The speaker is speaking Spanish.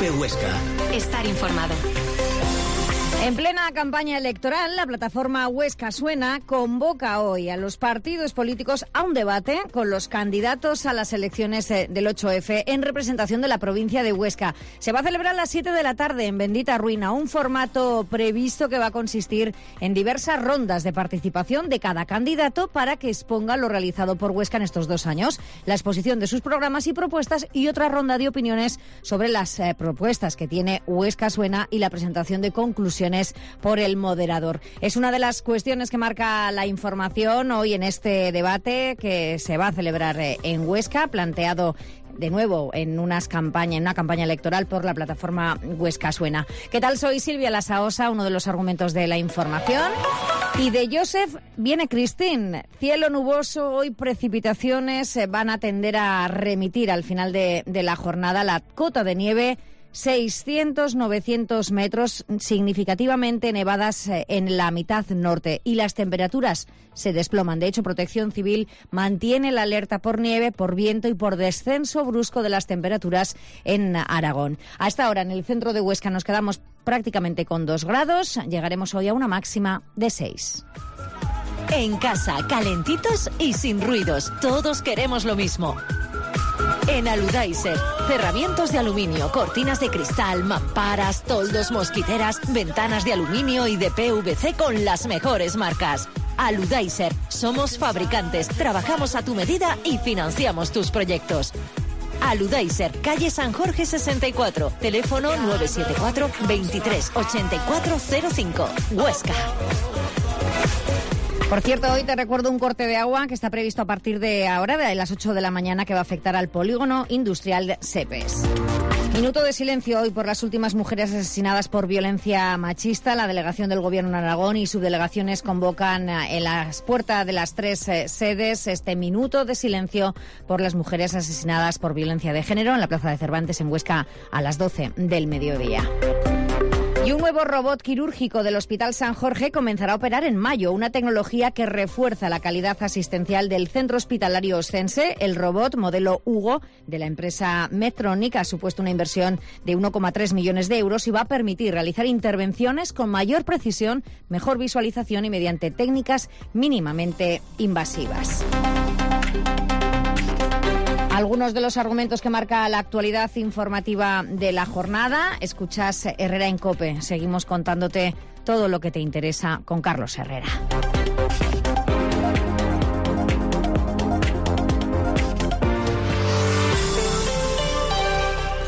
Cope Huesca. Estar informado. En plena campaña electoral, la plataforma Huesca Suena convoca hoy a los partidos políticos a un debate con los candidatos a las elecciones del 8F en representación de la provincia de Huesca. Se va a celebrar a las 7 de la tarde en Bendita Ruina, un formato previsto que va a consistir en diversas rondas de participación de cada candidato para que exponga lo realizado por Huesca en estos 2 años, la exposición de sus programas y propuestas y otra ronda de opiniones sobre las propuestas que tiene Huesca Suena y la presentación de conclusiones por el moderador. Es una de las cuestiones que marca la información hoy en este debate que se va a celebrar en Huesca, planteado de nuevo en una campaña electoral por la plataforma Huesca Suena. ¿Qué tal? Soy Silvia Lasaosa, uno de los argumentos de la información. Y de Joseph viene Cristín. Cielo nuboso, hoy precipitaciones van a tender a remitir al final de la jornada. La cota de nieve 600-900 metros, significativamente nevadas en la mitad norte, y las temperaturas se desploman. De hecho, Protección Civil mantiene la alerta por nieve, por viento y por descenso brusco de las temperaturas en Aragón. Hasta ahora, en el centro de Huesca nos quedamos prácticamente con 2 grados. Llegaremos hoy a una máxima de 6. En casa, calentitos y sin ruidos. Todos queremos lo mismo. En Aludaiser, cerramientos de aluminio, cortinas de cristal, mamparas, toldos, mosquiteras, ventanas de aluminio y de PVC con las mejores marcas. Aludaiser, somos fabricantes, trabajamos a tu medida y financiamos tus proyectos. Aludaiser, calle San Jorge 64, teléfono 974 23 8405, Huesca. Por cierto, hoy te recuerdo un corte de agua que está previsto a partir de ahora, de las 8 de la mañana, que va a afectar al polígono industrial de Sepes. Minuto de silencio hoy por las últimas mujeres asesinadas por violencia machista. La delegación del Gobierno en Aragón y subdelegaciones convocan en las puertas de las 3 sedes este minuto de silencio por las mujeres asesinadas por violencia de género en la Plaza de Cervantes en Huesca a las 12 del mediodía. Y un nuevo robot quirúrgico del Hospital San Jorge comenzará a operar en mayo, una tecnología que refuerza la calidad asistencial del centro hospitalario oscense. El robot modelo Hugo de la empresa Medtronic ha supuesto una inversión de 1,3 millones de euros y va a permitir realizar intervenciones con mayor precisión, mejor visualización y mediante técnicas mínimamente invasivas. Algunos de los argumentos que marca la actualidad informativa de la jornada. Escuchas Herrera en COPE. Seguimos contándote todo lo que te interesa con Carlos Herrera.